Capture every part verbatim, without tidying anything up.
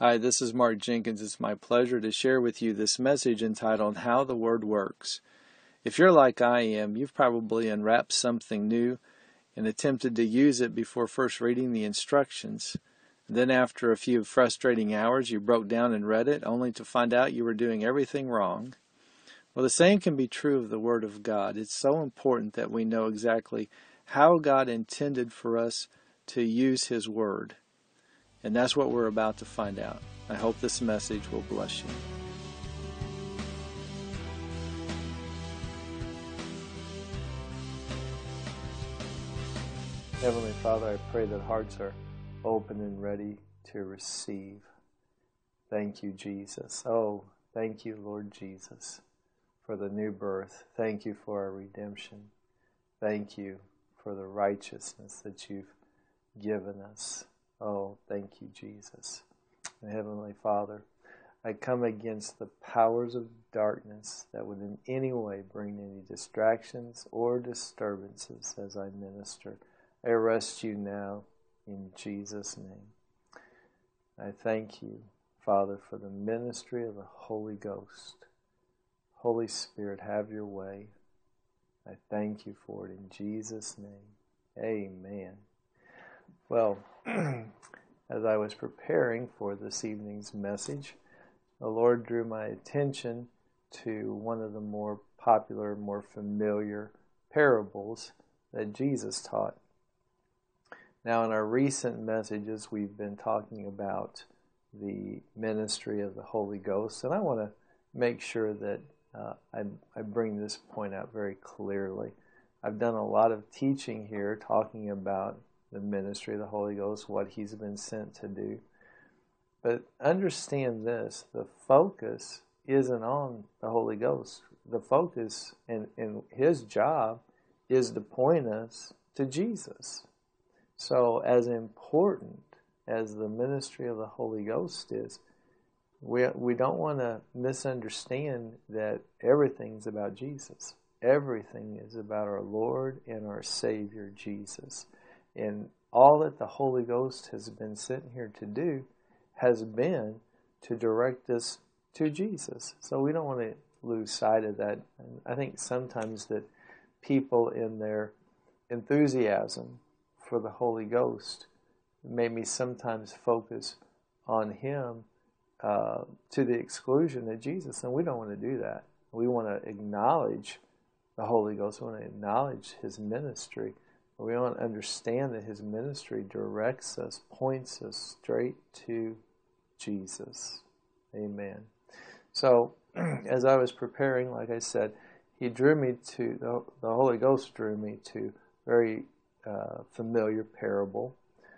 Hi, this is Mark Jenkins. It's my pleasure to share with you this message entitled How the Word Works. If you're like I am, you've probably unwrapped something new and attempted to use it before first reading the instructions. Then after a few frustrating hours, you broke down and read it, only to find out you were doing everything wrong. Well, the same can be true of the Word of God. It's so important that we know exactly how God intended for us to use His Word. And that's what we're about to find out. I hope this message will bless you. Heavenly Father, I pray that hearts are open and ready to receive. Thank you, Jesus. Oh, thank you, Lord Jesus, for the new birth. Thank you for our redemption. Thank you for the righteousness that you've given us. Oh, thank you, Jesus. And Heavenly Father, I come against the powers of darkness that would in any way bring any distractions or disturbances as I minister. I arrest you now in Jesus' name. I thank you, Father, for the ministry of the Holy Ghost. Holy Spirit, have your way. I thank you for it in Jesus' name. Amen. Well, as I was preparing for this evening's message, the Lord drew my attention to one of the more popular, more familiar parables that Jesus taught. Now, in our recent messages, we've been talking about the ministry of the Holy Ghost, and I want to make sure that uh, I, I bring this point out very clearly. I've done a lot of teaching here talking about the ministry of the Holy Ghost, what He's been sent to do. But understand this, the focus isn't on the Holy Ghost. The focus and, and His job is to point us to Jesus. So as important as the ministry of the Holy Ghost is, we, we don't want to misunderstand that everything's about Jesus. Everything is about our Lord and our Savior, Jesus. And all that the Holy Ghost has been sent here to do has been to direct us to Jesus. So we don't want to lose sight of that. And I think sometimes that people in their enthusiasm for the Holy Ghost made me sometimes focus on Him uh, to the exclusion of Jesus. And we don't want to do that. We want to acknowledge the Holy Ghost. We want to acknowledge His ministry. We want to understand that His ministry directs us, points us straight to Jesus. Amen. So, as I was preparing, like I said, He drew me to, the, the Holy Ghost drew me to a very uh, familiar parable,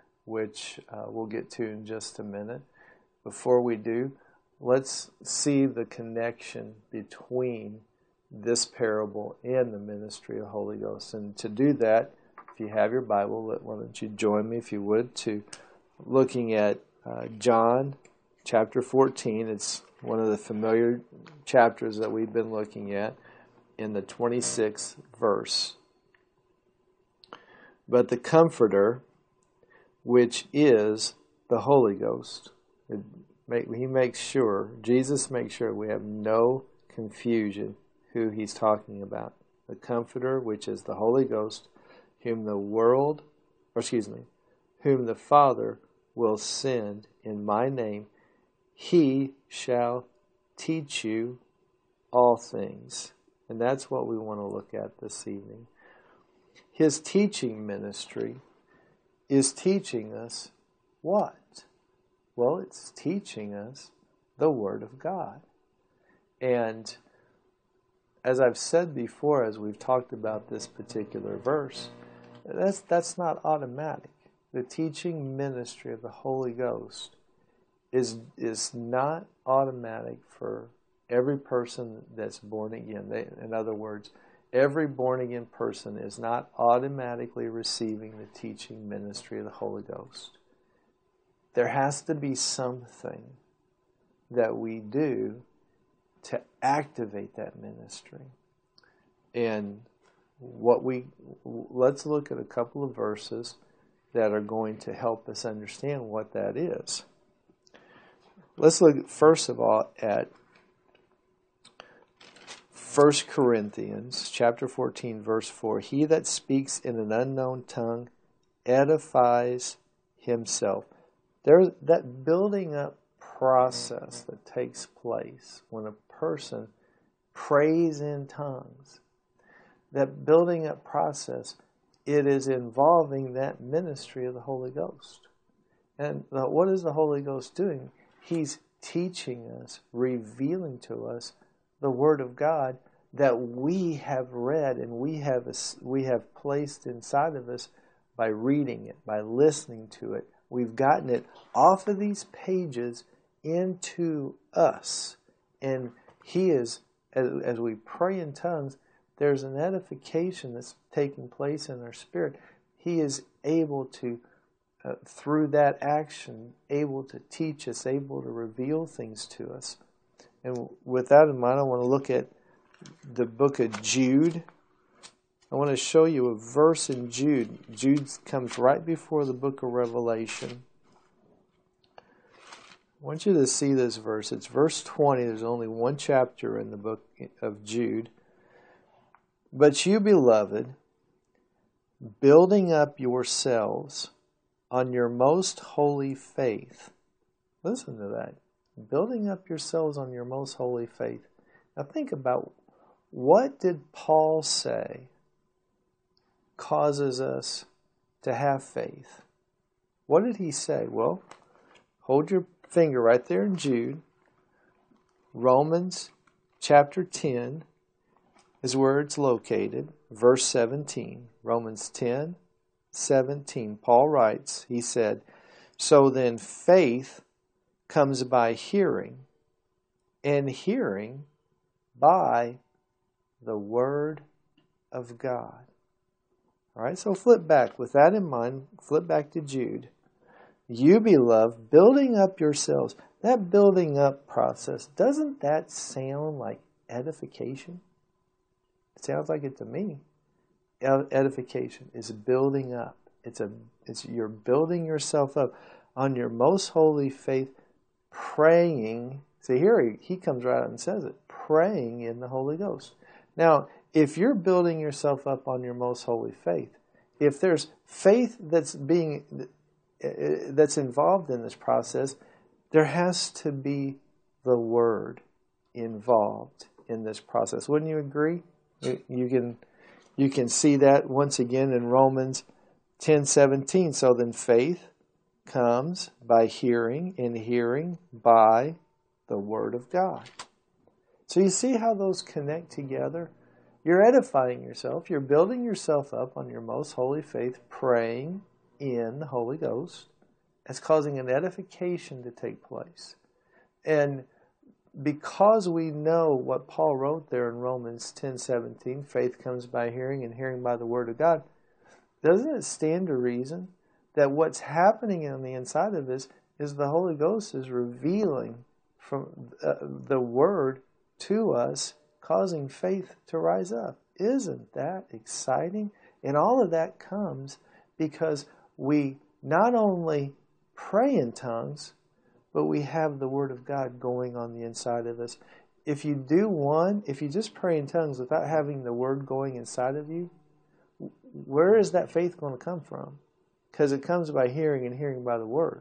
which uh, we'll get to in just a minute. Before we do, let's see the connection between this parable and the ministry of the Holy Ghost. And to do that, if you have your Bible, why don't you join me, if you would, to looking at uh, John chapter fourteen. It's one of the familiar chapters that we've been looking at in the twenty-sixth verse. But the Comforter, which is the Holy Ghost, it make, He makes sure, Jesus makes sure we have no confusion who He's talking about. The Comforter, which is the Holy Ghost, whom the world, or excuse me, whom the Father will send in my name, He shall teach you all things. And that's what we want to look at this evening. His teaching ministry is teaching us what? Well, it's teaching us the Word of God. And as I've said before, as we've talked about this particular verse, That's that's not automatic. The teaching ministry of the Holy Ghost is is not automatic for every person that's born again. They, in other words, every born again person is not automatically receiving the teaching ministry of the Holy Ghost. There has to be something that we do to activate that ministry. And what we let's look at a couple of verses that are going to help us understand what that is. let's look first of all at First Corinthians chapter fourteen, verse four. He that speaks in an unknown tongue edifies himself. There's that building up process that takes place when a person prays in tongues. That building up process, it is involving that ministry of the Holy Ghost. And what is the Holy Ghost doing? He's teaching us, revealing to us the Word of God that we have read and we have we have placed inside of us by reading it, by listening to it. We've gotten it off of these pages into us. And He is, as, as we pray in tongues, there's an edification that's taking place in our spirit. He is able to, uh, through that action, able to teach us, able to reveal things to us. And with that in mind, I want to look at the book of Jude. I want to show you a verse in Jude. Jude comes right before the book of Revelation. I want you to see this verse. It's verse twenty. There's only one chapter in the book of Jude. But you, beloved, building up yourselves on your most holy faith. Listen to that. Building up yourselves on your most holy faith. Now think about, what did Paul say causes us to have faith? What did he say? Well, hold your finger right there in Jude. Romans chapter ten is where it's located. Verse seventeen. Romans ten, seventeen. Paul writes, he said, so then faith comes by hearing, and hearing by the Word of God. All right, so flip back. With that in mind, flip back to Jude. You, beloved, building up yourselves. That building up process, doesn't that sound like edification? It sounds like it to me. Edification is building up. It's a. It's you're building yourself up on your most holy faith, praying. See, here he, he comes right out and says it. Praying in the Holy Ghost. Now, if you're building yourself up on your most holy faith, if there's faith that's being that's involved in this process, there has to be the Word involved in this process. Wouldn't you agree? You can you can see that once again in Romans ten seventeen. So then faith comes by hearing, and hearing by the Word of God. So you see how those connect together? You're edifying yourself. You're building yourself up on your most holy faith, praying in the Holy Ghost. It's causing an edification to take place. And because we know what Paul wrote there in Romans ten seventeen, faith comes by hearing and hearing by the Word of God, doesn't it stand to reason that what's happening on the inside of us is the Holy Ghost is revealing from uh, the Word to us, causing faith to rise up? Isn't that exciting? And all of that comes because we not only pray in tongues, but we have the Word of God going on the inside of us. If you do one, if you just pray in tongues without having the Word going inside of you, where is that faith going to come from? Because it comes by hearing, and hearing by the Word.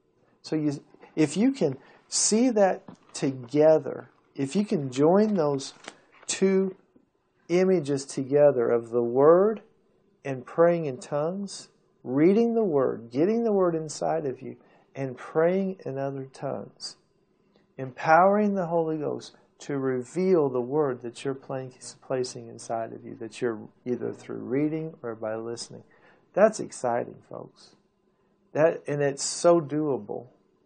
So you, if you can see that together, if you can join those two images together of the Word and praying in tongues, reading the Word, getting the Word inside of you, and praying in other tongues, empowering the Holy Ghost to reveal the Word that you're placing inside of you, that you're either through reading or by listening. That's exciting, folks. That, and it's so doable.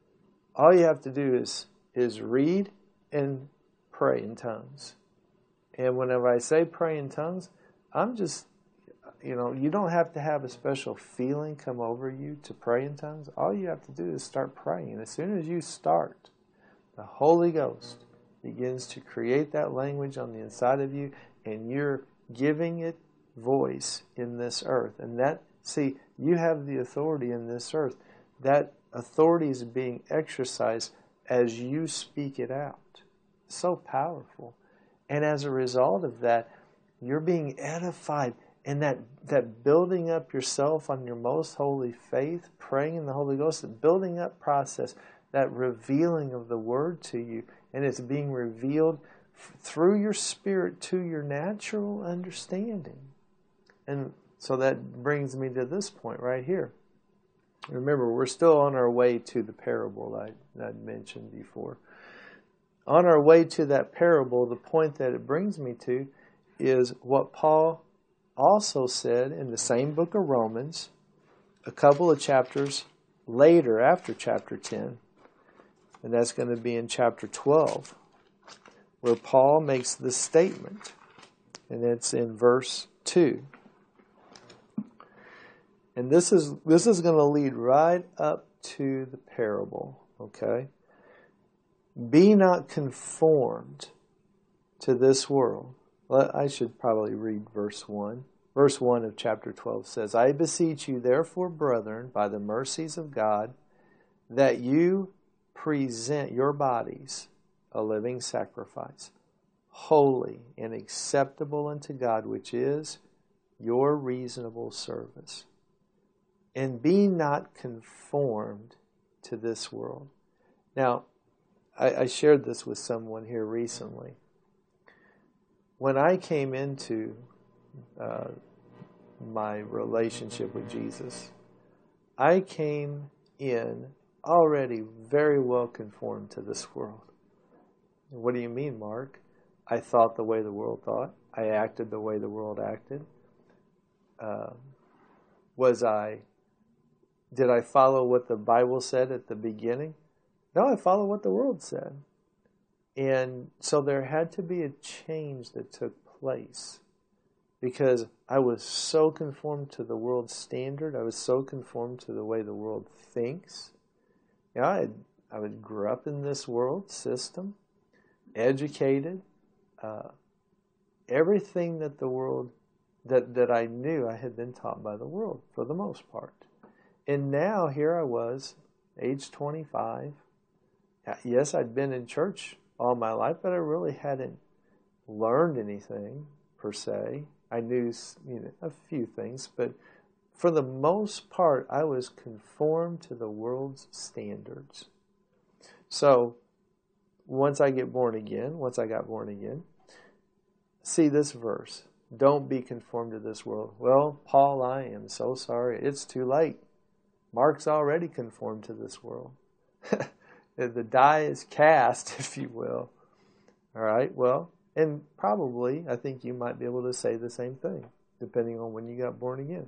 All you have to do is, is read and pray in tongues. And whenever I say pray in tongues, I'm just, you know, you don't have to have a special feeling come over you to pray in tongues. All you have to do is start praying. And as soon as you start, the Holy Ghost begins to create that language on the inside of you, and you're giving it voice in this earth. And that, see, you have the authority in this earth. That authority is being exercised as you speak it out. So powerful. And as a result of that, you're being edified. And that, that building up yourself on your most holy faith, praying in the Holy Ghost, that building up process, that revealing of the Word to you, and it's being revealed f- through your spirit to your natural understanding. And so that brings me to this point right here. Remember, we're still on our way to the parable I, I'd mentioned before. On our way to that parable, the point that it brings me to is what Paul also said in the same book of Romans, a couple of chapters later, after chapter ten, and that's going to be in chapter twelve, where Paul makes this statement, and it's in verse two. And this is this is going to lead right up to the parable, okay? Be not conformed to this world. Well, I should probably read verse one. Verse one of chapter twelve says, I beseech you, therefore, brethren, by the mercies of God, that you present your bodies a living sacrifice, holy and acceptable unto God, which is your reasonable service. And be not conformed to this world. Now, I, I shared this with someone here recently. When I came into uh, my relationship with Jesus, I came in already very well conformed to this world. What do you mean, Mark? I thought the way the world thought. I acted the way the world acted. Uh, was I, did I follow what the Bible said at the beginning? No, I followed what the world said. And so there had to be a change that took place because I was so conformed to the world's standard. I was so conformed to the way the world thinks. You know, I, had, I would grew up in this world system, educated. Uh, everything that the world, that, that I knew, I had been taught by the world for the most part. And now here I was, age twenty-five. Yes, I'd been in church all my life, but I really hadn't learned anything per se. I knew, you know, a few things, but for the most part, I was conformed to the world's standards. So, once I get born again, once I got born again, see this verse. Don't be conformed to this world. Well, Paul, I am so sorry. It's too late. Mark's already conformed to this world. The die is cast, if you will. All right, well, and probably, I think you might be able to say the same thing, depending on when you got born again.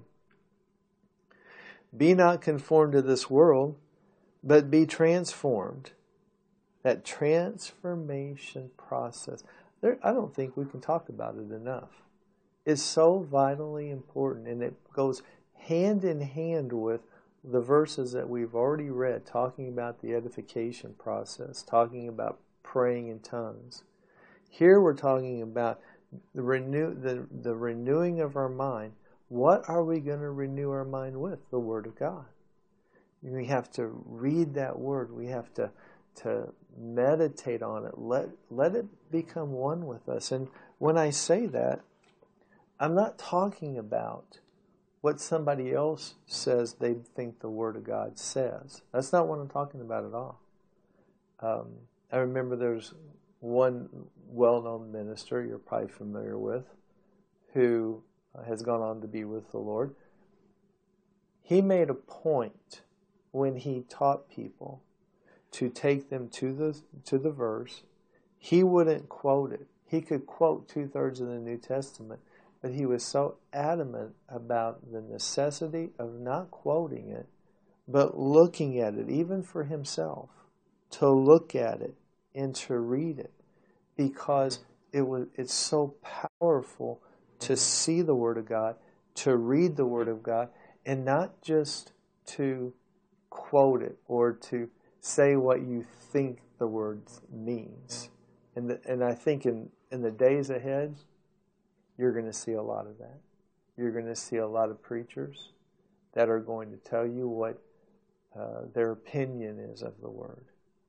Be not conformed to this world, but be transformed. That transformation process. There, I don't think we can talk about it enough. It's so vitally important, and it goes hand in hand with the verses that we've already read, talking about the edification process, talking about praying in tongues. Here we're talking about the renew the, the renewing of our mind. What are we going to renew our mind with? The Word of God. We have to read that Word. We have to, to meditate on it. Let, let it become one with us. And when I say that, I'm not talking about what somebody else says they think the Word of God says. That's not what I'm talking about at all. Um, I remember there's one well-known minister you're probably familiar with who has gone on to be with the Lord. He made a point when he taught people to take them to the to the verse. He wouldn't quote it. He could quote two-thirds of the New Testament, but he was so adamant about the necessity of not quoting it, but looking at it, even for himself, to look at it and to read it, because it was it's so powerful to see the Word of God, to read the Word of God, and not just to quote it or to say what you think the word means. And the, and I think in, in the days ahead, you're going to see a lot of that. You're going to see a lot of preachers that are going to tell you what uh, their opinion is of the Word.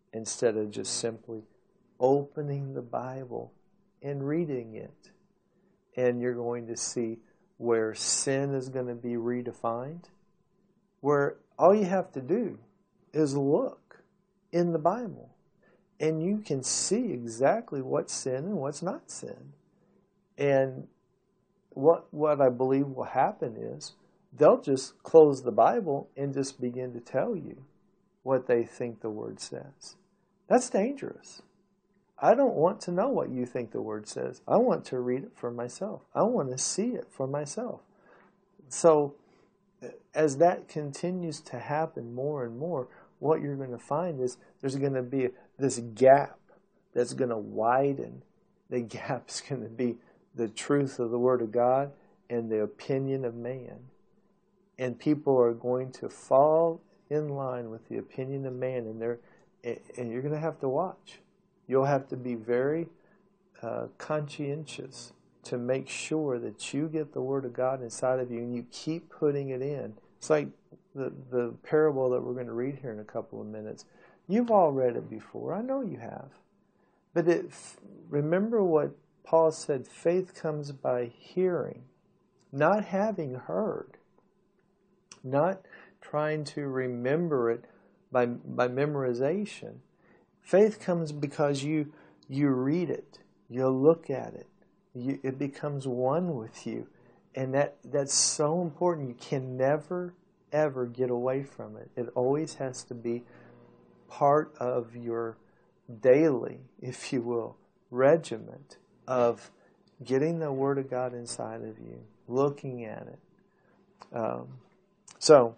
instead of just simply opening the Bible and reading it. And you're going to see where sin is going to be redefined, where all you have to do is look in the Bible, and you can see exactly what's sin and what's not sin. And what what I believe will happen is they'll just close the Bible and just begin to tell you what they think the Word says. That's dangerous. I don't want to know what you think the Word says. I want to read it for myself. I want to see it for myself. So as that continues to happen more and more, what you're going to find is there's going to be this gap that's going to widen. The gap's going to be the truth of the Word of God and the opinion of man. And people are going to fall in line with the opinion of man, and they're and you're going to have to watch. You'll have to be very uh, conscientious to make sure that you get the Word of God inside of you and you keep putting it in. It's like the, the parable that we're going to read here in a couple of minutes. You've all read it before. I know you have. But it, remember what Paul said, faith comes by hearing, not having heard, not trying to remember it by, by memorization. Faith comes because you you read it, you look at it, you, it becomes one with you. And that, that's so important. You can never, ever get away from it. It always has to be part of your daily, if you will, regiment of getting the Word of God inside of you, looking at it. Um, so,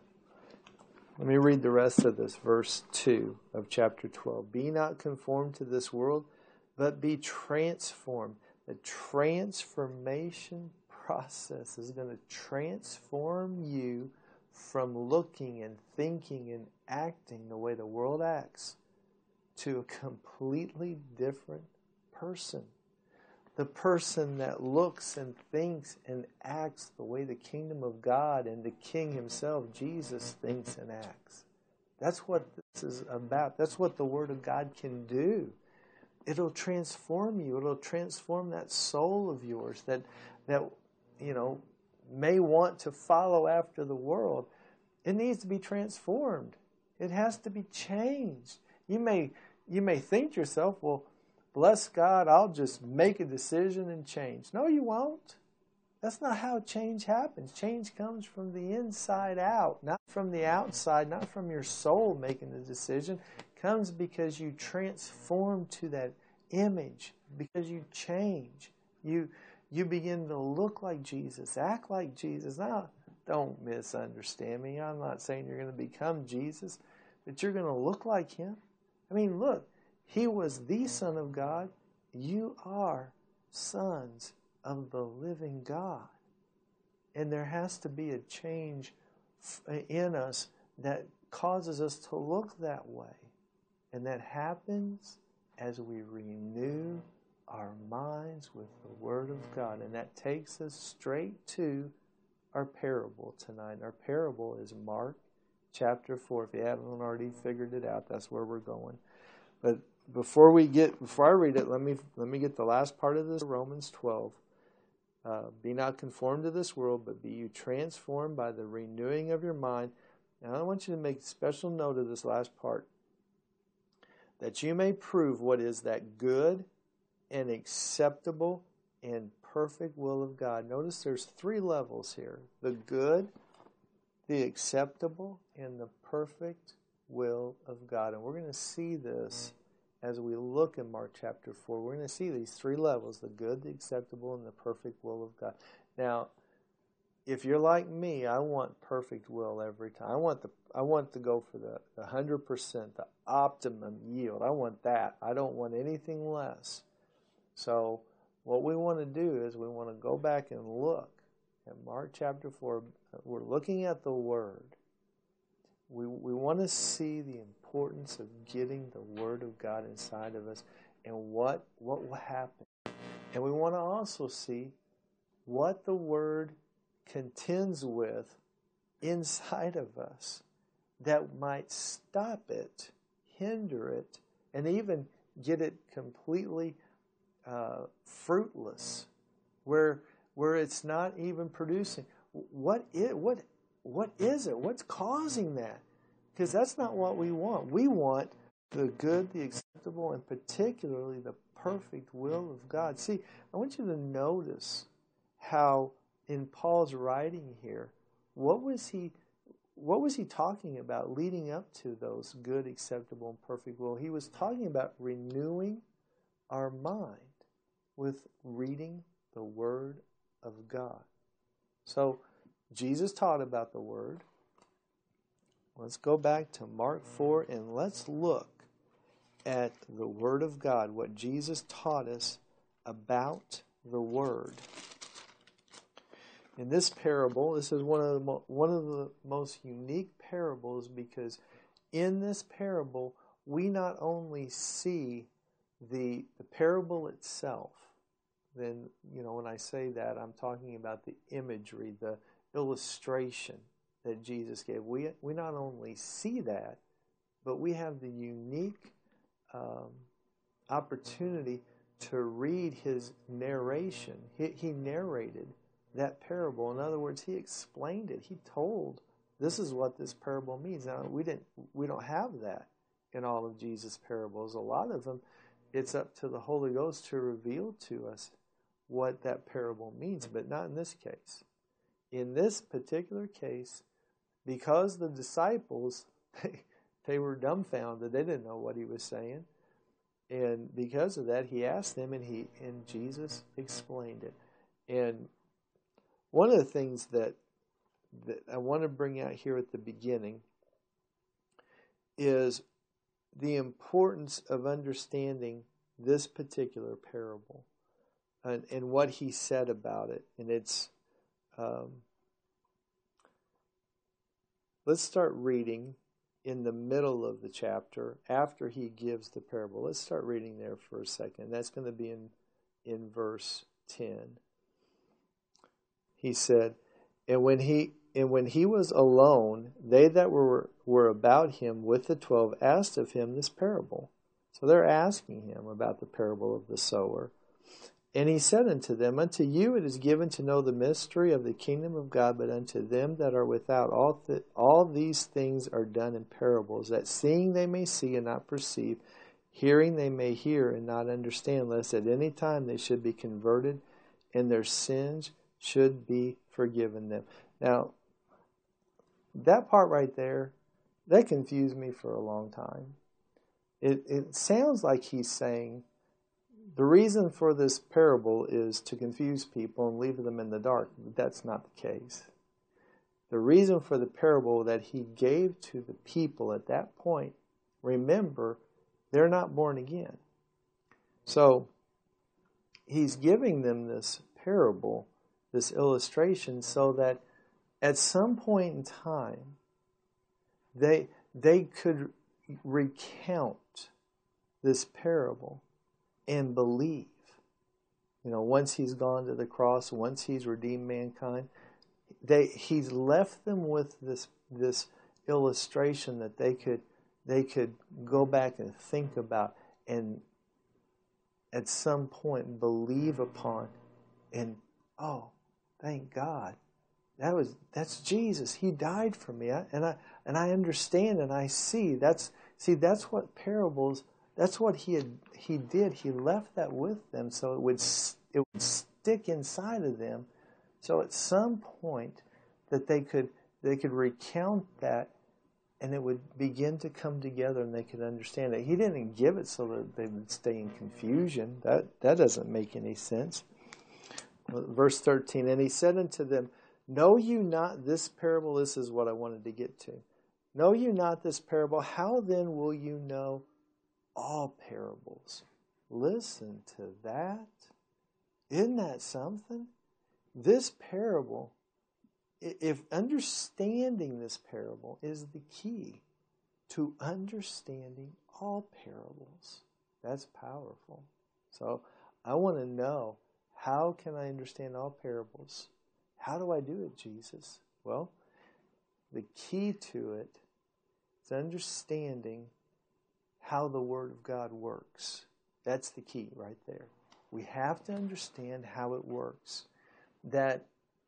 let me read the rest of this, verse two of chapter twelve. Be not conformed to this world, but be transformed. The transformation process is going to transform you from looking and thinking and acting the way the world acts to a completely different person. The person that looks and thinks and acts the way the kingdom of God and the King himself, Jesus, thinks and acts. That's what this is about. That's what the Word of God can do. It'll transform you. It'll transform that soul of yours that, that you know, may want to follow after the world. It needs to be transformed. It has to be changed. You may, you may think to yourself, well, bless God, I'll just make a decision and change. No, you won't. That's not how change happens. Change comes from the inside out, not from the outside, not from your soul making the decision. It comes because you transform to that image, because you change. You, you begin to look like Jesus, act like Jesus. Now, don't misunderstand me. I'm not saying you're going to become Jesus, but you're going to look like him. I mean, look. He was the Son of God. You are sons of the living God. And there has to be a change in us that causes us to look that way. And that happens as we renew our minds with the Word of God. And that takes us straight to our parable tonight. Our parable is Mark chapter four. If you haven't already figured it out, that's where we're going. But Before we get, before I read it, let me let me get the last part of this. Romans twelve. Uh, be not conformed to this world, but be you transformed by the renewing of your mind. Now I want you to make special note of this last part. That you may prove what is that good and acceptable and perfect will of God. Notice there's three levels here. The good, the acceptable, and the perfect will of God. And we're going to see this as we look in Mark chapter four. We're going to see these three levels, the good, the acceptable, and the perfect will of God. Now, if you're like me, I want perfect will every time. I want the I want to go for the, the one hundred percent, the optimum yield. I want that. I don't want anything less. So what we want to do is we want to go back and look at Mark chapter four. We're looking at the Word. We we want to see the importance of getting the Word of God inside of us and what, what will happen. And we want to also see what the Word contends with inside of us that might stop it, hinder it, and even get it completely uh, fruitless, where where it's not even producing. What is, what what is it? What's causing that? Because that's not what we want. We want the good, the acceptable, and particularly the perfect will of God. See, I want you to notice how in Paul's writing here, what was he what was he talking about leading up to those good, acceptable, and perfect will? He was talking about renewing our mind with reading the Word of God. So, Jesus taught about the Word. Let's go back to Mark four and let's look at the Word of God, what Jesus taught us about the Word. In this parable, this is one of the mo- one of the most unique parables, because in this parable we not only see the the parable itself. Then, you know, when I say that, I'm talking about the imagery, the illustration that Jesus gave. We we not only see that, but we have the unique um, opportunity to read his narration. He, he narrated that parable. In other words, he explained it. He told, this is what this parable means. Now, we didn't we don't have that in all of Jesus' parables. A lot of them, it's up to the Holy Ghost to reveal to us what that parable means, but not in this case. In this particular case, because the disciples, they, they were dumbfounded. They didn't know what he was saying. And because of that, he asked them, and he and Jesus explained it. And one of the things that, that I want to bring out here at the beginning is the importance of understanding this particular parable and, and what he said about it. And it's, um, let's start reading in the middle of the chapter after he gives the parable. Let's start reading there for a second. That's going to be in, in verse ten. He said, and when he and when he was alone, they that were were about him with the twelve asked of him this parable. So they're asking him about the parable of the sower. And he said unto them, unto you it is given to know the mystery of the kingdom of God, but unto them that are without, all, th- all these things are done in parables, that seeing they may see and not perceive, hearing they may hear and not understand, lest at any time they should be converted, and their sins should be forgiven them. Now, that part right there, that confused me for a long time. It, it sounds like he's saying, the reason for this parable is to confuse people and leave them in the dark. But that's not the case. The reason for the parable that he gave to the people at that point, remember, they're not born again. So, he's giving them this parable, this illustration, so that at some point in time, they they could recount this parable and believe. You know, once he's gone to the cross, once he's redeemed mankind, they he's left them with this this illustration that they could they could go back and think about and at some point believe upon, and oh, thank God. That was that's Jesus. He died for me, I, and I and I understand and I see. That's see that's what parables. That's what he had. He did. He left that with them, so it would it would stick inside of them. So at some point, that they could they could recount that, and it would begin to come together, and they could understand it. He didn't give it so that they would stay in confusion. That that doesn't make any sense. Verse thirteen. And he said unto them, know you not this parable? This is what I wanted to get to. Know you not this parable? How then will you know all parables? Listen to that. Isn't that something? This parable, if understanding this parable is the key to understanding all parables, that's powerful. So I want to know, how can I understand all parables? How do I do it, Jesus? Well, the key to it is understanding how the Word of God works. That's the key right there. We have to understand how it works. That,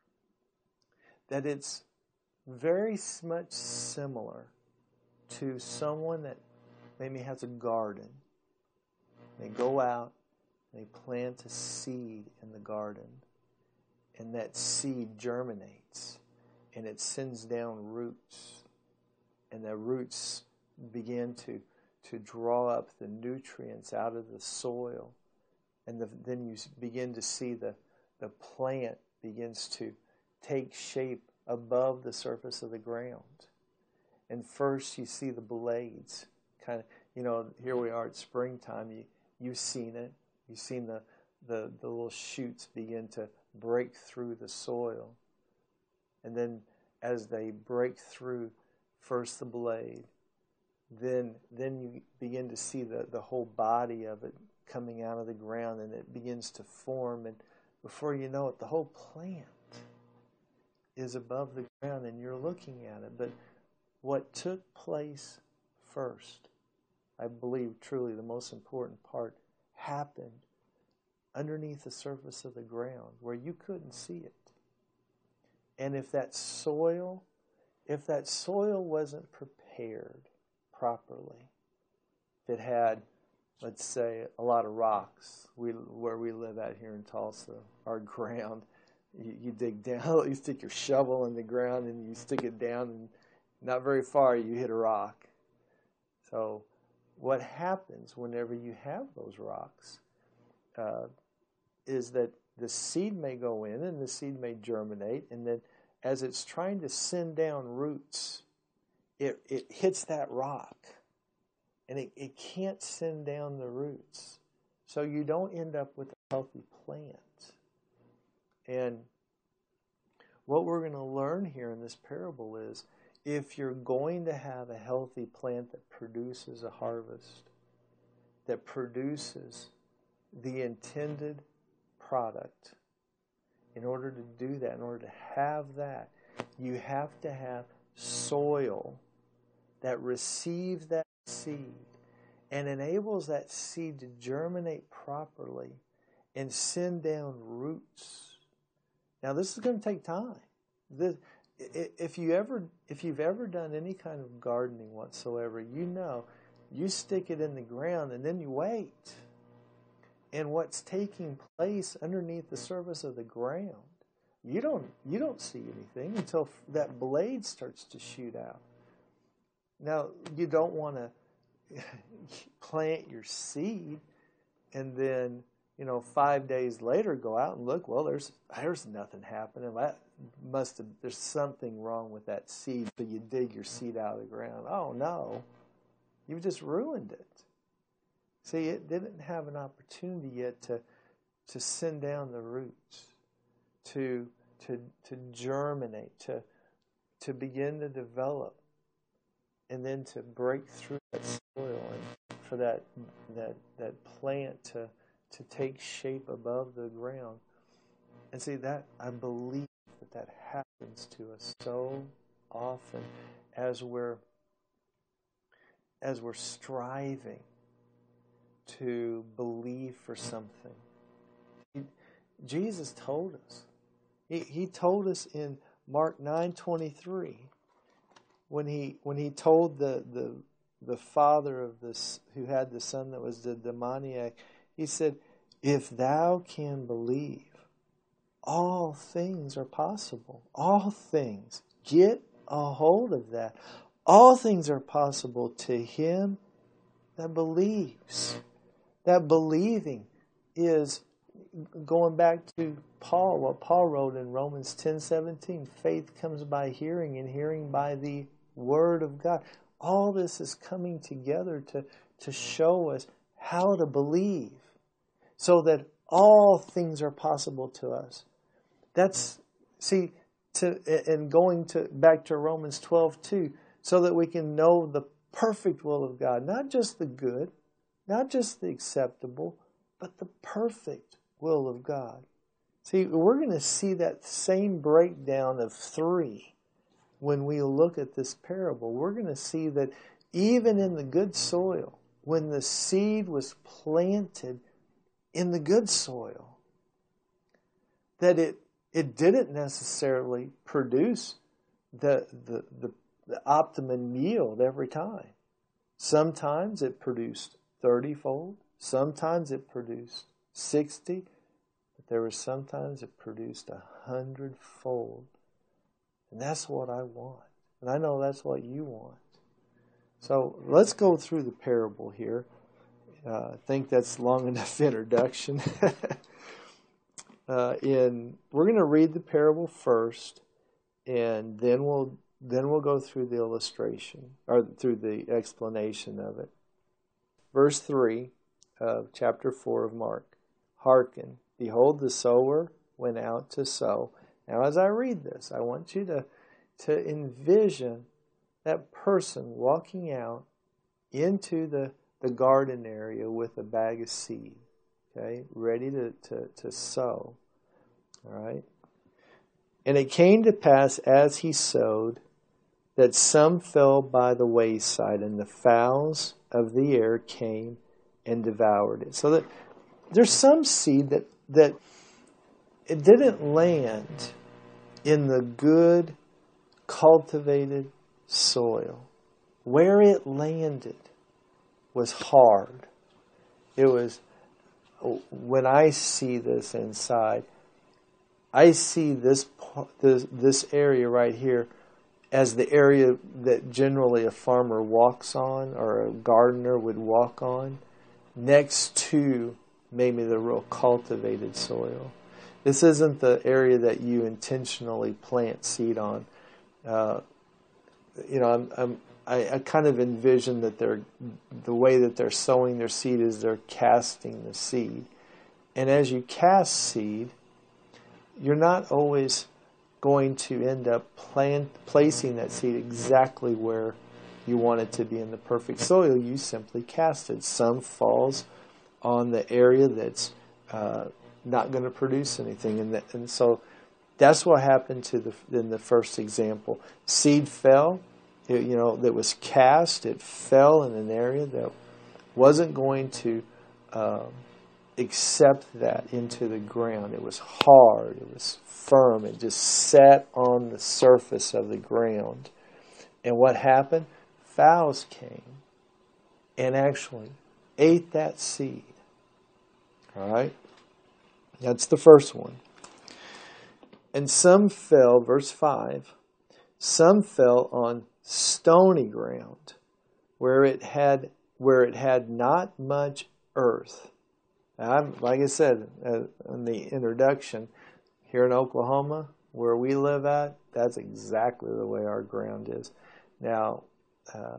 that it's very much similar to someone that maybe has a garden. They go out, they plant a seed in the garden, and that seed germinates, and it sends down roots, and the roots begin to, to draw up the nutrients out of the soil, and the, then you begin to see the, the plant begins to take shape above the surface of the ground. And first you see the blades, kind of, you know, here we are at springtime, you, you've seen it, you've seen the, the, the little shoots begin to break through the soil. And then as they break through first the blade, then then you begin to see the, the whole body of it coming out of the ground, and it begins to form, and before you know it, the whole plant is above the ground and you're looking at it. But what took place first, I believe truly the most important part, happened underneath the surface of the ground where you couldn't see it. And if that soil, if that soil wasn't prepared properly, if it had, let's say, a lot of rocks, we, where we live out here in Tulsa, our ground, you, you dig down, you stick your shovel in the ground and you stick it down, and not very far you hit a rock. So what happens whenever you have those rocks uh, is that the seed may go in and the seed may germinate, and then as it's trying to send down roots, it, it hits that rock, and it, it can't send down the roots. So you don't end up with a healthy plant. And what we're going to learn here in this parable is, if you're going to have a healthy plant that produces a harvest, that produces the intended product, in order to do that, in order to have that, you have to have soil that receives that seed and enables that seed to germinate properly and send down roots. Now, this is going to take time. This, if you ever, if you've ever done any kind of gardening whatsoever, you know, you stick it in the ground and then you wait. And what's taking place underneath the surface of the ground, you don't, you don't see anything until that blade starts to shoot out. Now, you don't want to plant your seed and then, you know, five days later go out and look, well, there's there's nothing happening. That must have, there's something wrong with that seed. So you dig your seed out of the ground. Oh, no. You've just ruined it. See, it didn't have an opportunity yet to to send down the roots, to to to germinate, to to begin to develop, and then to break through that soil, and for that that that plant to to take shape above the ground. And see, that I believe that that happens to us so often as we're as we're striving to believe for something. He, Jesus told us. He, he told us in Mark nine twenty-three, when he when he told the the the father of this who had the son that was the demoniac, he said, "If thou can believe, all things are possible. All things. Get a hold of that. All things are possible to him that believes." That believing is, going back to Paul, what Paul wrote in Romans ten seventeen, faith comes by hearing, and hearing by the Word of God. All this is coming together to, to show us how to believe, so that all things are possible to us. That's, see, to and going to back to Romans twelve two, so that we can know the perfect will of God, not just the good, not just the acceptable, but the perfect will of God. See, we're going to see that same breakdown of three when we look at this parable. We're going to see that even in the good soil, when the seed was planted in the good soil, that it it didn't necessarily produce the the, the, the optimum yield every time. Sometimes it produced thirty-fold, sometimes it produced sixty, but there were sometimes it produced a hundredfold. And that's what I want. And I know that's what you want. So let's go through the parable here. Uh, I think that's long enough introduction. uh, in we're going to read the parable first, and then we'll then we'll go through the illustration or through the explanation of it. Verse three of chapter four of Mark. Hearken, behold, the sower went out to sow. Now, as I read this, I want you to to envision that person walking out into the, the garden area with a bag of seed, okay, ready to, to, to sow, all right? And it came to pass as he sowed that some fell by the wayside, and the fowls of the air came and devoured it. So that there's some seed that, that it didn't land in the good, cultivated soil. Where it landed was hard. It was, when I see this inside, I see this this, this area right here as the area that generally a farmer walks on or a gardener would walk on, next to maybe the real cultivated soil. This isn't the area that you intentionally plant seed on. Uh, you know, I'm, I'm, I, I kind of envision that they're the way that they're sowing their seed is they're casting the seed, and as you cast seed, you're not always going to end up plant, placing that seed exactly where you want it to be in the perfect soil. You simply cast it. Some falls on the area that's uh, not going to produce anything, and that, and so. That's what happened to the in the first example. Seed fell, it, you know, that was cast. It fell in an area that wasn't going to um, accept that into the ground. It was hard. It was firm. It just sat on the surface of the ground. And what happened? Fowls came and actually ate that seed. All right? That's the first one. And some fell, verse five, some fell on stony ground, where it had where it had not much earth. Now, I'm, like I said uh, in the introduction, here in Oklahoma, where we live at, that's exactly the way our ground is. Now, uh,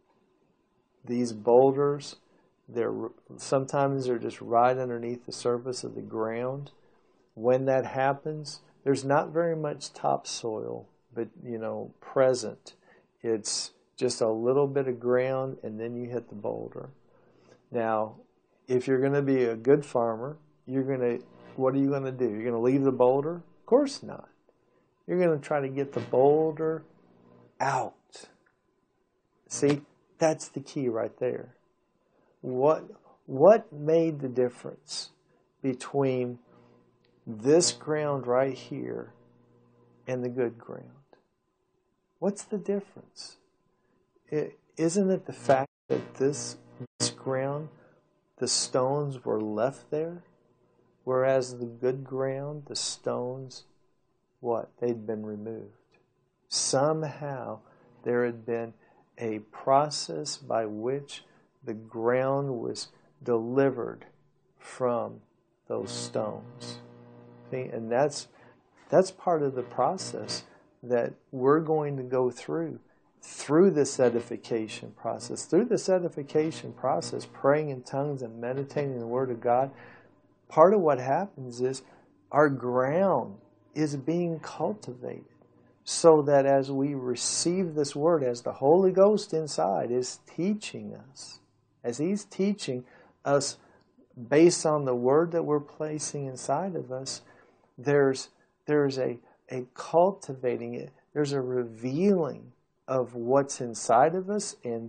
these boulders, they're sometimes they're just right underneath the surface of the ground. When that happens, there's not very much topsoil, but, you know, present. It's just a little bit of ground, and then you hit the boulder. Now, if you're going to be a good farmer, you're going to, what are you going to do? You're going to leave the boulder? Of course not. You're going to try to get the boulder out. See, that's the key right there. What, what made the difference between this ground right here and the good ground? What's the difference? It, isn't it the fact that this, this ground, the stones were left there, whereas the good ground, the stones, what? They'd been removed. Somehow there had been a process by which the ground was delivered from those stones. And that's that's part of the process that we're going to go through through this edification process. Through this edification process, praying in tongues and meditating the Word of God, part of what happens is our ground is being cultivated so that as we receive this Word, as the Holy Ghost inside is teaching us, as He's teaching us based on the Word that we're placing inside of us, There's there's a, a cultivating it. There's a revealing of what's inside of us, and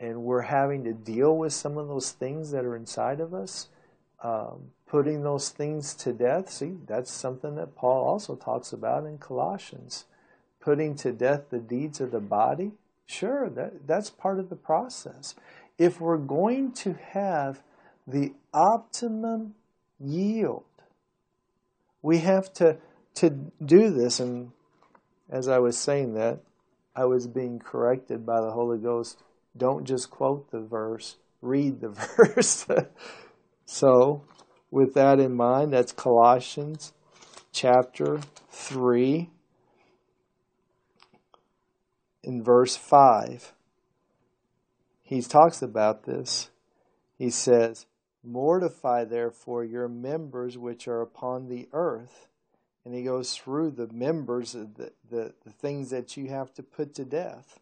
and we're having to deal with some of those things that are inside of us, um, putting those things to death. See, that's something that Paul also talks about in Colossians. Putting to death the deeds of the body. Sure, that, that's part of the process. If we're going to have the optimum yield, we have to, to do this. And as I was saying that, I was being corrected by the Holy Ghost. Don't just quote the verse, read the verse. So, with that in mind, that's Colossians chapter three, in verse five. He talks about this. He says, "Mortify therefore your members which are upon the earth." And he goes through the members, of the, the, the things that you have to put to death.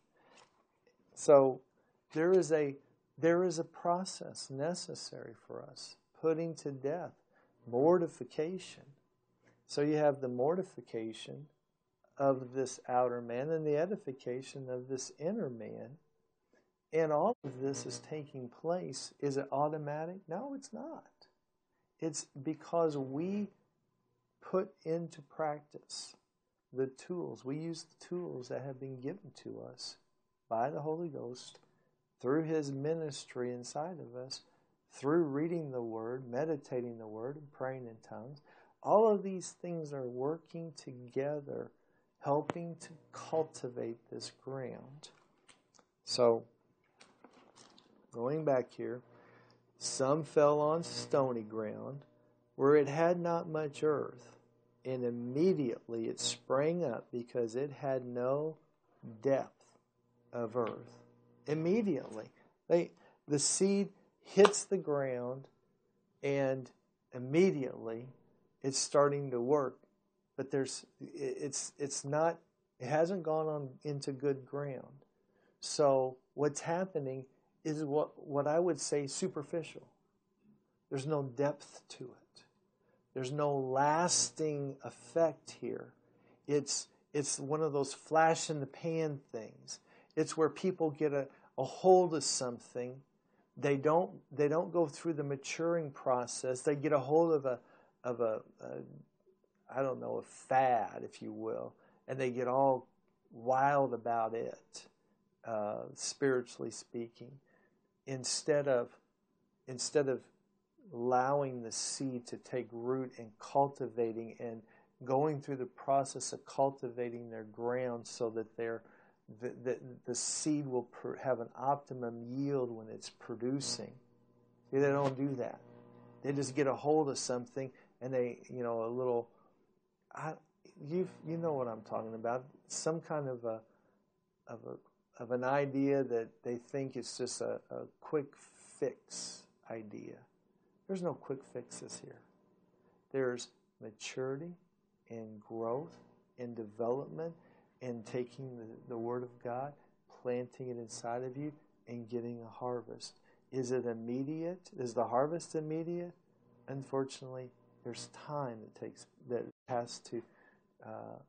So there is a there is a process necessary for us. Putting to death. Mortification. So you have the mortification of this outer man and the edification of this inner man. And all of this is taking place. Is it automatic? No, it's not. It's because we put into practice the tools. We use the tools that have been given to us by the Holy Ghost through His ministry inside of us, through reading the Word, meditating the Word, and praying in tongues. All of these things are working together, helping to cultivate this ground. So, going back here, some fell on stony ground, where it had not much earth, and immediately it sprang up because it had no depth of earth. Immediately. They, the seed hits the ground, and immediately it's starting to work. But there's it's it's not it hasn't gone on into good ground. So what's happening is what what I would say superficial. There's no depth to it. There's no lasting effect here. It's it's one of those flash in the pan things. It's where people get a, a hold of something. They don't they don't go through the maturing process. They get a hold of a of a, a I don't know, a fad, if you will, and they get all wild about it, uh, spiritually speaking, instead of instead of allowing the seed to take root and cultivating and going through the process of cultivating their ground so that they're the, the, the seed will pr- have an optimum yield when it's producing. See, they don't do that. They just get a hold of something and they, you know, a little, I, you you know what I'm talking about. Some kind of a of a of an idea that they think it's just a, a quick fix idea. There's no quick fixes here. There's maturity and growth and development and taking the, the Word of God, planting it inside of you, and getting a harvest. Is it immediate? Is the harvest immediate? Unfortunately, there's time that takes that has to uh,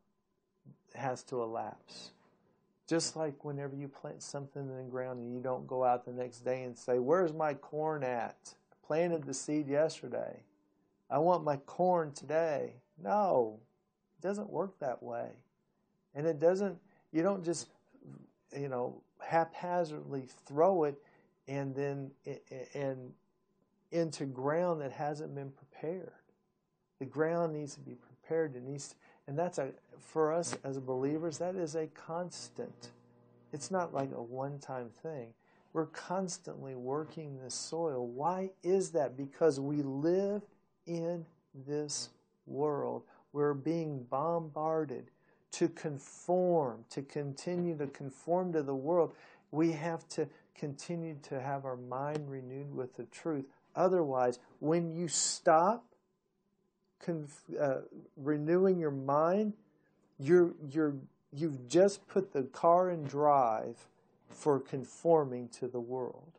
has to elapse. Just like whenever you plant something in the ground and you don't go out the next day and say, "Where's my corn at? I planted the seed yesterday. I want my corn today." No, it doesn't work that way. And it doesn't, you don't just, you know, haphazardly throw it and then and into ground that hasn't been prepared. The ground needs to be prepared. It needs to, and that's a, for us as believers, that is a constant. It's not like a one-time thing. We're constantly working this soil. Why is that? Because we live in this world. We're being bombarded to conform, to continue to conform to the world. We have to continue to have our mind renewed with the truth. Otherwise, when you stop conf- uh, renewing your mind, you're you're you've just put the car in drive for conforming to the world.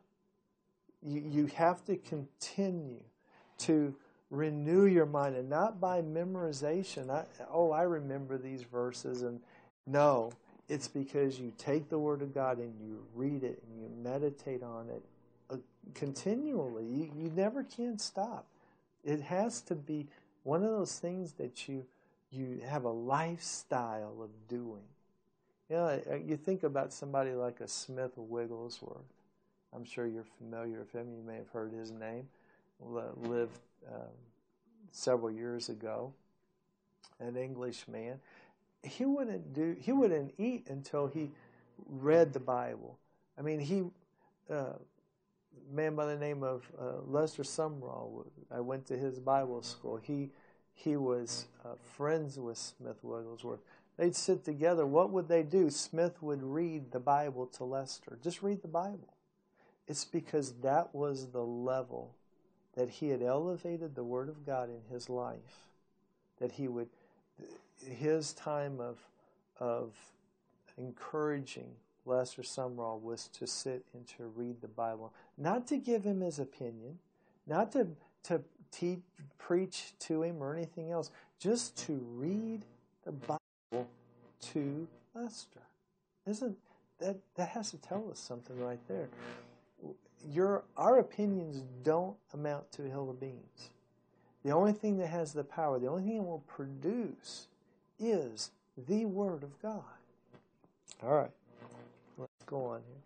You you have to continue to renew your mind, and not by memorization. I, oh, I remember these verses, and no, It's because you take the Word of God and you read it and you meditate on it uh, continually. You, you never can stop. It has to be one of those things that you you have a lifestyle of doing. You know, you think about somebody like a Smith Wigglesworth. I'm sure you're familiar with him. You may have heard his name. Lived um, several years ago. An English man. He wouldn't do. He wouldn't eat until he read the Bible. I mean, he. Uh, a man by the name of uh, Lester Sumrall. I went to his Bible school. He he was uh, friends with Smith Wigglesworth. They'd sit together. What would they do? Smith would read the Bible to Lester. Just read the Bible. It's because that was the level that he had elevated the Word of God in his life. That he would, his time of of encouraging Lester Sumrall was to sit and to read the Bible. Not to give him his opinion, not to, to teach, preach to him or anything else, just to read the Bible to Lester. Isn't that, that has to tell us something right there. Your, our opinions don't amount to a hill of beans. The only thing that has the power, the only thing that will produce is the Word of God. All right. Let's go on here.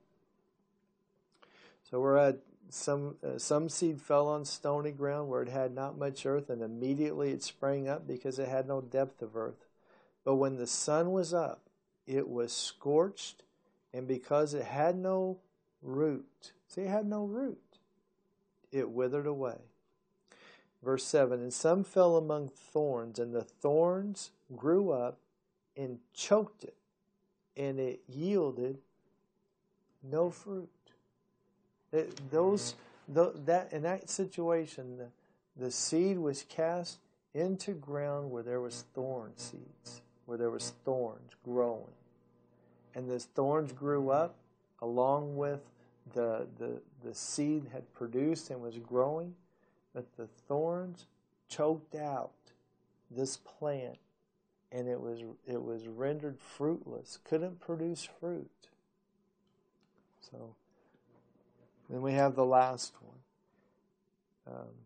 So we're at some uh, some seed fell on stony ground where it had not much earth, and immediately it sprang up because it had no depth of earth. But when the sun was up, it was scorched, and because it had no root, see, it had no root, it withered away. Verse seven, and some fell among thorns, and the thorns grew up and choked it, and it yielded no fruit. It, those, the, that in that situation, the, the seed was cast into ground where there was thorn seeds, where there was thorns growing, and those thorns grew up along with the the the seed had produced and was growing, but the thorns choked out this plant, and it was it was rendered fruitless, couldn't produce fruit. So then we have the last one. Um,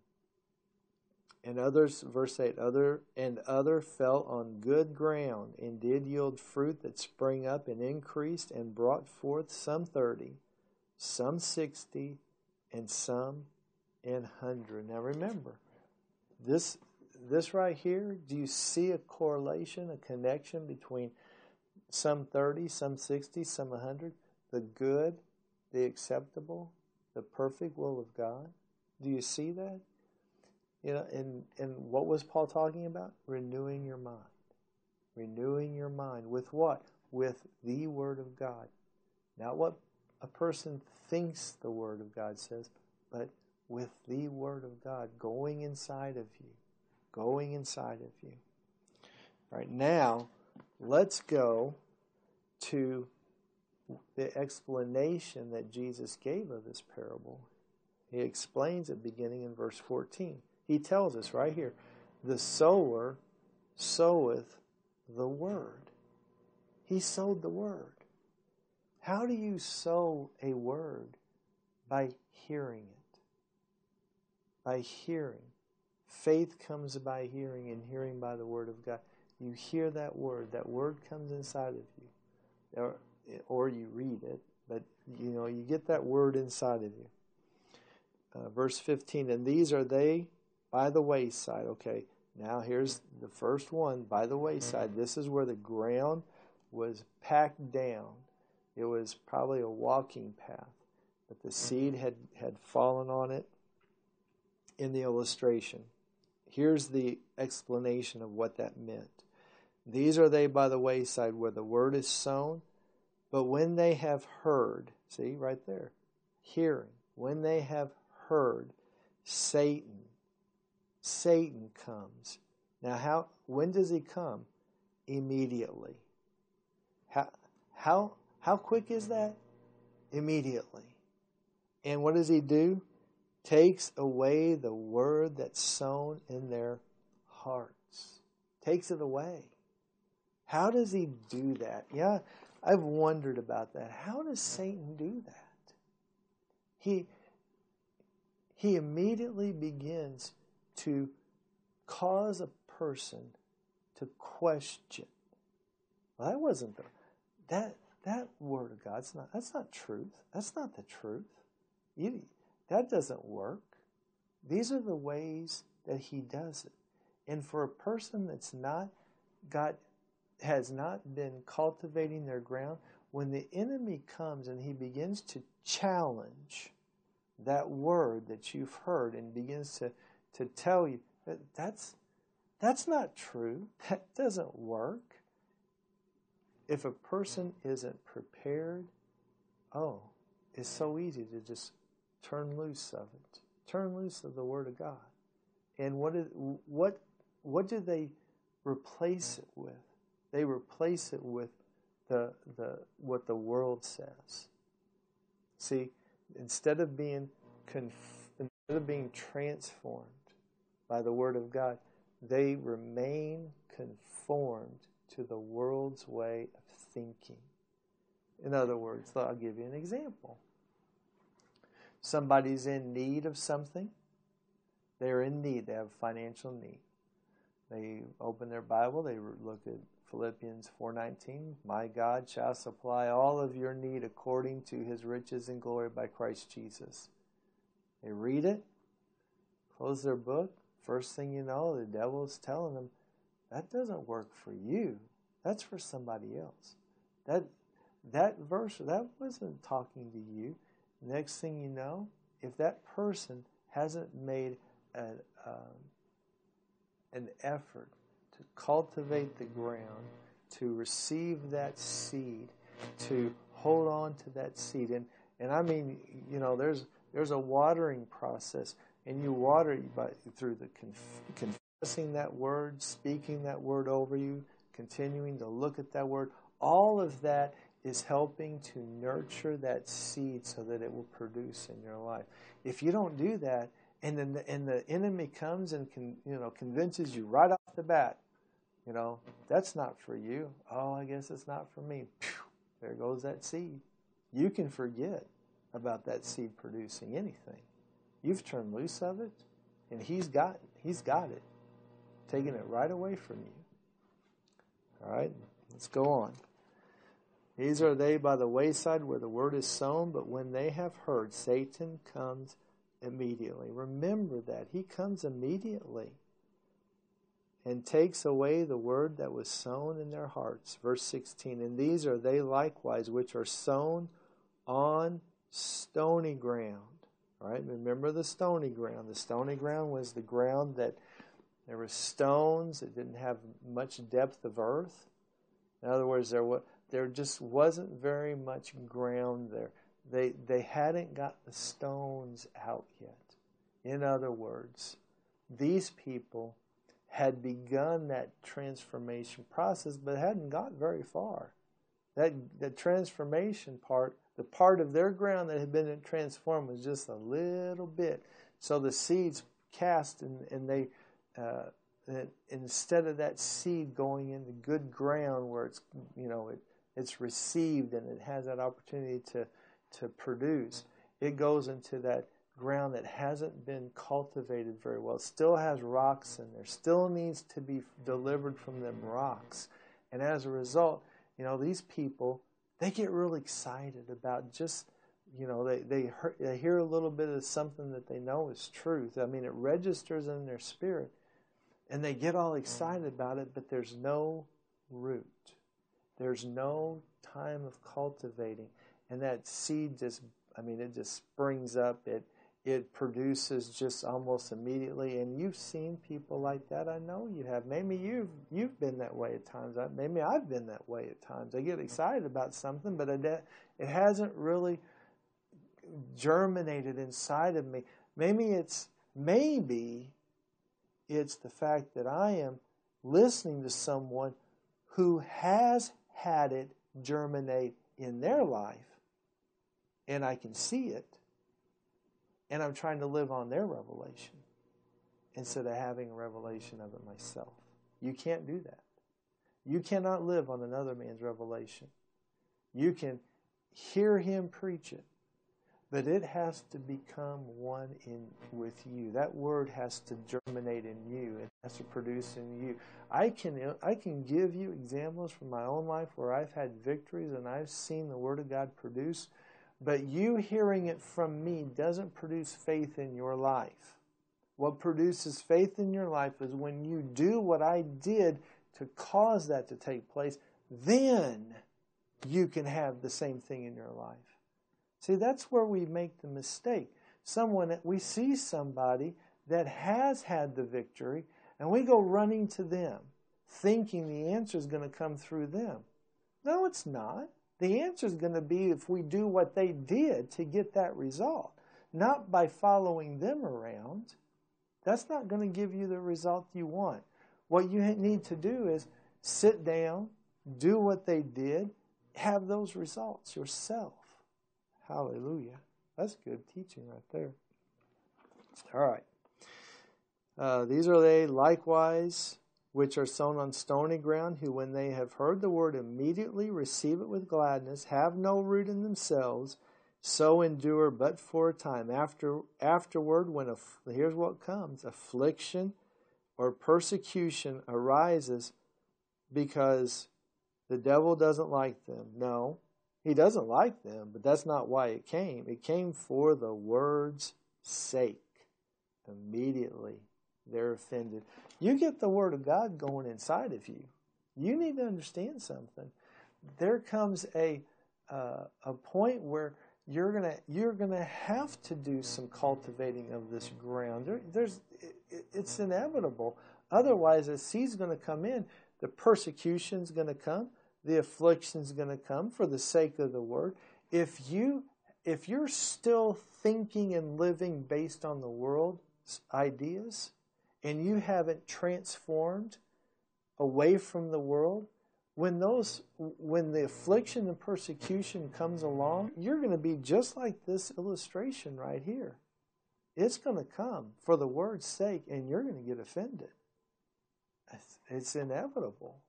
and others, verse eight, other and other fell on good ground and did yield fruit that sprang up and increased and brought forth some thirty, some sixty, and some an hundred. Now remember, this this right here, do you see a correlation, a connection between some thirty, some sixty, some a hundred? The good, the acceptable, the perfect will of God. Do you see that? You know, and, and what was Paul talking about? Renewing your mind. Renewing your mind. With what? With the Word of God. Not what a person thinks the Word of God says, but with the Word of God going inside of you. Going inside of you. All right, now, let's go to the explanation that Jesus gave of this parable. He explains it beginning in verse fourteen. He tells us right here, the sower soweth the word. He sowed the word. How do you sow a word? By hearing it. By hearing. Faith comes by hearing, and hearing by the word of God. You hear that word. That word comes inside of you. Or, or you read it, but you know, you get that word inside of you. Uh, verse fifteen, and these are they by the wayside. Okay, now here's the first one, by the wayside. This is where the ground was packed down. It was probably a walking path, but the seed had, had fallen on it in the illustration. Here's the explanation of what that meant. These are they by the wayside where the word is sown, but when they have heard, see right there, hearing, when they have heard, Satan, Satan comes. Now, how? When does he come? Immediately. How? How? How quick is that? Immediately. And what does he do? Takes away the word that's sown in their hearts. Takes it away. How does he do that? Yeah, I've wondered about that. How does Satan do that? He, he immediately begins to cause a person to question. Well, that wasn't the, that that word of God's not, that's not truth. That's not the truth. You, that doesn't work. These are the ways that he does it. And for a person that's not got, has not been cultivating their ground, when the enemy comes and he begins to challenge that word that you've heard and begins to, to tell you that that's, that's not true, that doesn't work. If a person isn't prepared, oh, it's so easy to just turn loose of it. Turn loose of the Word of God. And what is, what what do they replace it with? They replace it with the the what the world says. See, instead of being conf- instead of being transformed by the Word of God, they remain conformed to the world's way of thinking. In other words, I'll give you an example. Somebody's in need of something. They're in need. They have financial need. They open their Bible. They look at Philippians four nineteen. My God shall supply all of your need according to his riches and glory by Christ Jesus. They read it, close their book. First thing you know, the devil is telling them, that doesn't work for you. That's for somebody else. That that verse, that wasn't talking to you. Next thing you know, if that person hasn't made a, um, an effort to cultivate the ground, to receive that seed, to hold on to that seed, and and I mean, you know, there's there's a watering process, and you water by through the conf- confessing that word, speaking that word over you, continuing to look at that word. All of that is helping to nurture that seed so that it will produce in your life. If you don't do that, and then the, and the enemy comes and can, you know, convinces you right off the bat, you know, that's not for you. Oh, I guess it's not for me. Phew, there goes that seed. You can forget about that seed producing anything. You've turned loose of it, and he's got he's got it, taking it right away from you. All right, let's go on. These are they by the wayside where the word is sown, but when they have heard, Satan comes immediately. Remember that. He comes immediately and takes away the word that was sown in their hearts. Verse sixteen, and these are they likewise which are sown on stony ground. All right, remember the stony ground. The stony ground was the ground that there were stones. It didn't have much depth of earth. In other words, there was There just wasn't very much ground there. They they hadn't got the stones out yet. In other words, these people had begun that transformation process, but hadn't got very far. That the transformation part, the part of their ground that had been transformed, was just a little bit. So the seeds cast, and, and they uh, instead of that seed going into good ground where it's, you know, it. It's received and it has that opportunity to, to produce. It goes into that ground that hasn't been cultivated very well. It still has rocks in there. Still needs to be delivered from them rocks. And as a result, you know, these people, they get really excited about just, you know, they, they, hear, they hear a little bit of something that they know is truth. I mean, it registers in their spirit. And they get all excited about it, but there's no root. There's no time of cultivating. And that seed just, I mean, it just springs up. It it produces just almost immediately. And you've seen people like that. I know you have. Maybe you've you've been that way at times. Maybe I've been that way at times. I get excited about something, but it, it hasn't really germinated inside of me. Maybe it's maybe it's the fact that I am listening to someone who has had it germinate in their life, and I can see it, and I'm trying to live on their revelation instead of having a revelation of it myself. You can't do that. You cannot live on another man's revelation. You can hear him preach it, but it has to become one in with you. That word has to germinate in you. It has to produce in you. I can I can give you examples from my own life where I've had victories and I've seen the Word of God produce, but you hearing it from me doesn't produce faith in your life. What produces faith in your life is when you do what I did to cause that to take place, then you can have the same thing in your life. See, that's where we make the mistake. Someone, we see somebody that has had the victory, and we go running to them, thinking the answer is going to come through them. No, it's not. The answer is going to be if we do what they did to get that result, not by following them around. That's not going to give you the result you want. What you need to do is sit down, do what they did, have those results yourself. Hallelujah. That's good teaching right there. All right. Uh, these are they likewise which are sown on stony ground, who when they have heard the word immediately receive it with gladness, have no root in themselves, so endure but for a time. After afterward, when a, here's what comes, affliction or persecution arises because the devil doesn't like them. No. He doesn't like them, but that's not why it came. It came for the word's sake. Immediately, they're offended. You get the word of God going inside of you. You need to understand something. There comes a uh, a point where you're gonna you're gonna have to do some cultivating of this ground. There, there's it, it's inevitable. Otherwise, a seed's going to come in. The persecution's going to come. The affliction's going to come for the sake of the word. If you, if you're still thinking and living based on the world's ideas, and you haven't transformed away from the world, when those, when the affliction and persecution comes along, you're going to be just like this illustration right here. It's going to come for the word's sake, and you're going to get offended. It's inevitable.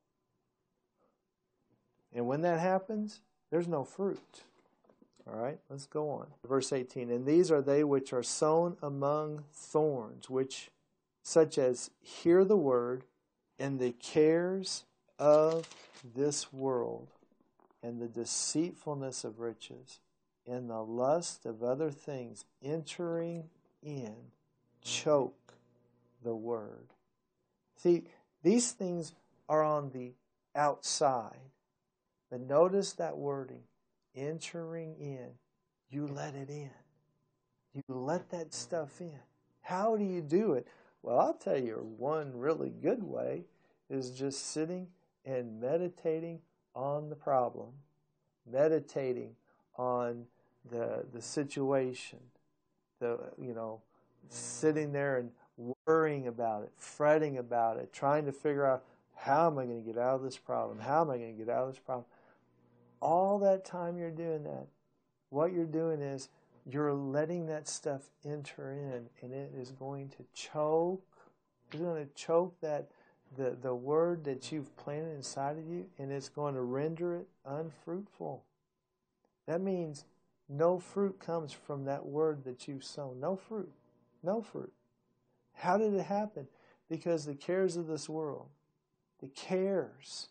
And when that happens, there's no fruit. All right, let's go on. Verse eighteen, and these are they which are sown among thorns, which such as hear the word, and the cares of this world, and the deceitfulness of riches, and the lust of other things entering in, choke the word. See, these things are on the outside. But notice that wording, entering in. You let it in. You let that stuff in. How do you do it? Well, I'll tell you one really good way is just sitting and meditating on the problem, meditating on the the situation, the you know, sitting there and worrying about it, fretting about it, trying to figure out how am I going to get out of this problem? How am I going to get out of this problem? All that time you're doing that, what you're doing is you're letting that stuff enter in, and it is going to choke. It's going to choke that the, the word that you've planted inside of you, and it's going to render it unfruitful. That means no fruit comes from that word that you've sown. No fruit. No fruit. How did it happen? Because the cares of this world, the cares,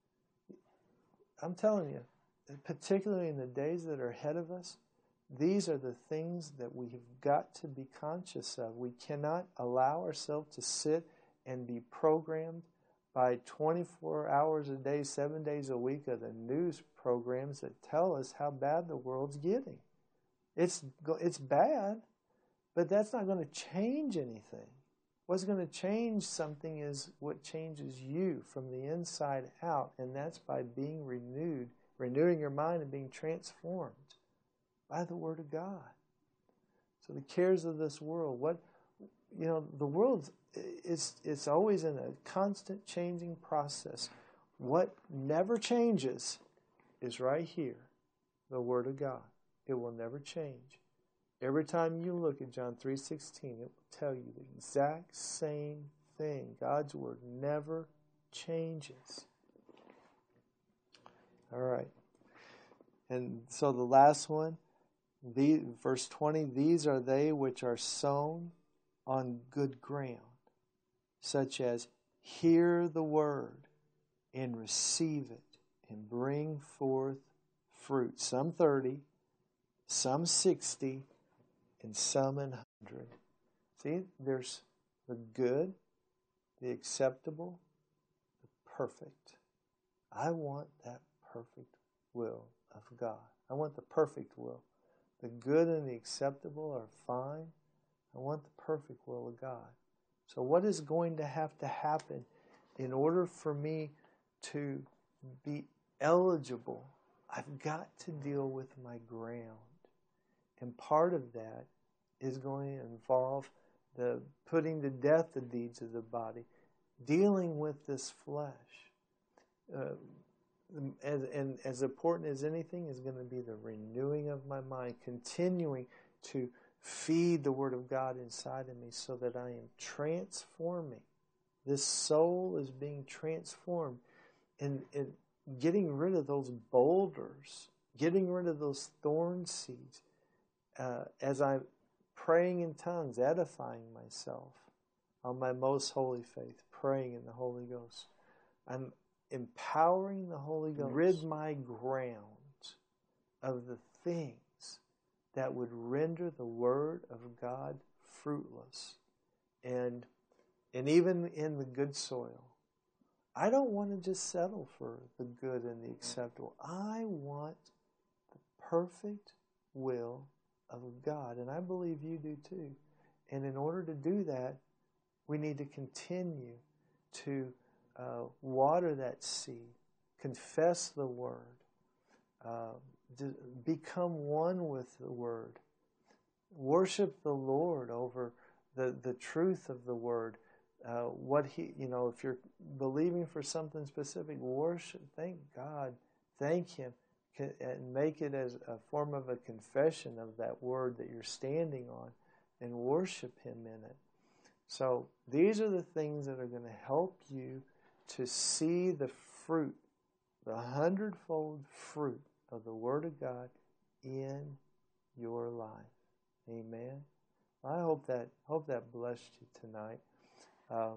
I'm telling you, particularly in the days that are ahead of us, these are the things that we have got to be conscious of. We cannot allow ourselves to sit and be programmed by twenty-four hours a day, seven days a week of the news programs that tell us how bad the world's getting. It's, it's bad, but that's not going to change anything. What's going to change something is what changes you from the inside out, and that's by being renewed, renewing your mind and being transformed by the Word of God. So the cares of this world, what, you know, the world is it's always in a constant changing process. What never changes is right here, the Word of God. It will never change. Every time you look at John three sixteen, it will tell you the exact same thing. God's Word never changes. All right. And so the last one, the, verse twenty, these are they which are sown on good ground, such as hear the word and receive it and bring forth fruit. Some thirty, some sixty, and some an hundred. See, there's the good, the acceptable, the perfect. I want that perfect will of God. I want the perfect will. The good and the acceptable are fine. I want the perfect will of God. So what is going to have to happen in order for me to be eligible? I've got to deal with my ground. And part of that is going to involve the putting to death the deeds of the body, dealing with this flesh. Uh, as, and as important as anything is going to be the renewing of my mind, continuing to feed the Word of God inside of me so that I am transforming. This soul is being transformed and, and getting rid of those boulders, getting rid of those thorn seeds. Uh, as I'm praying in tongues, edifying myself on my most holy faith, praying in the Holy Ghost. I'm empowering the Holy Ghost, rid my ground of the things that would render the Word of God fruitless. And, and even in the good soil, I don't want to just settle for the good and the acceptable. I want the perfect will of God, and I believe you do too. And in order to do that, we need to continue to uh, water that seed, confess the Word, uh, become one with the Word, worship the Lord over the, the truth of the Word. Uh, what he, you know, if you're believing for something specific, worship, thank God, thank Him, and make it as a form of a confession of that word that you're standing on, and worship Him in it. So these are the things that are going to help you to see the fruit, the hundredfold fruit of the Word of God in your life. Amen. I hope that hope that blessed you tonight. Um,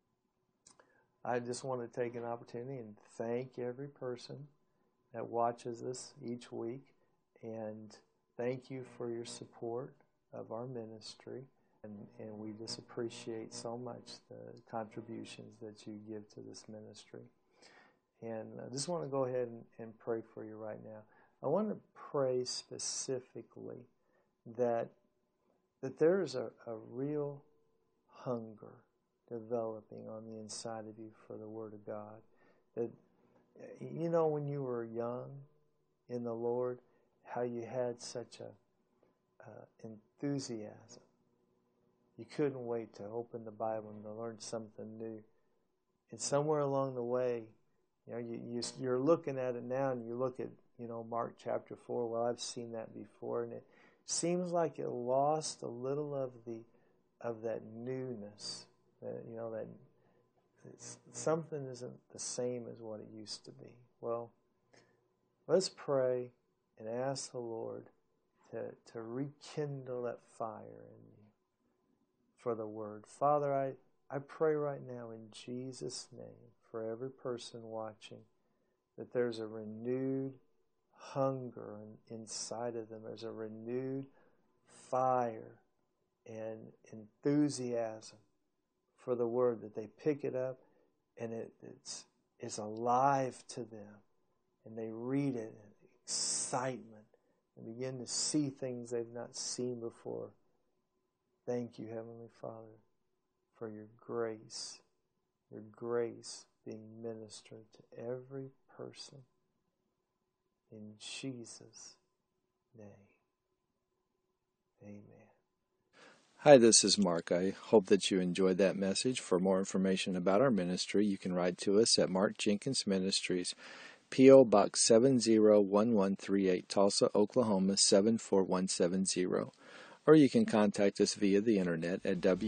I just want to take an opportunity and thank every person that watches us each week, and thank you for your support of our ministry, and, and we just appreciate so much the contributions that you give to this ministry. And I just want to go ahead and, and pray for you right now. I want to pray specifically that that there is a, a real hunger developing on the inside of you for the Word of God. That, you know, when you were young in the Lord, how you had such a uh, enthusiasm. You couldn't wait to open the Bible and to learn something new. And somewhere along the way, you know, you, you, you're looking at it now, and you look at, you know, Mark chapter four. Well, I've seen that before, and it seems like it lost a little of the of that newness. That, you know, that it's, something isn't the same as what it used to be. Well, let's pray and ask the Lord to, to rekindle that fire in you for the Word. Father, I, I pray right now in Jesus' name for every person watching that there's a renewed hunger inside of them. There's a renewed fire and enthusiasm for the Word, that they pick it up and it, it's, it's alive to them, and they read it in excitement and begin to see things they've not seen before. Thank you, Heavenly Father, for your grace, your grace being ministered to every person. In Jesus' name, amen. Hi, this is Mark. I hope that you enjoyed that message. For more information about our ministry, you can write to us at Mark Jenkins Ministries, P O Box seven zero one one three eight, Tulsa, Oklahoma seven four one seven zero. Or you can contact us via the internet at w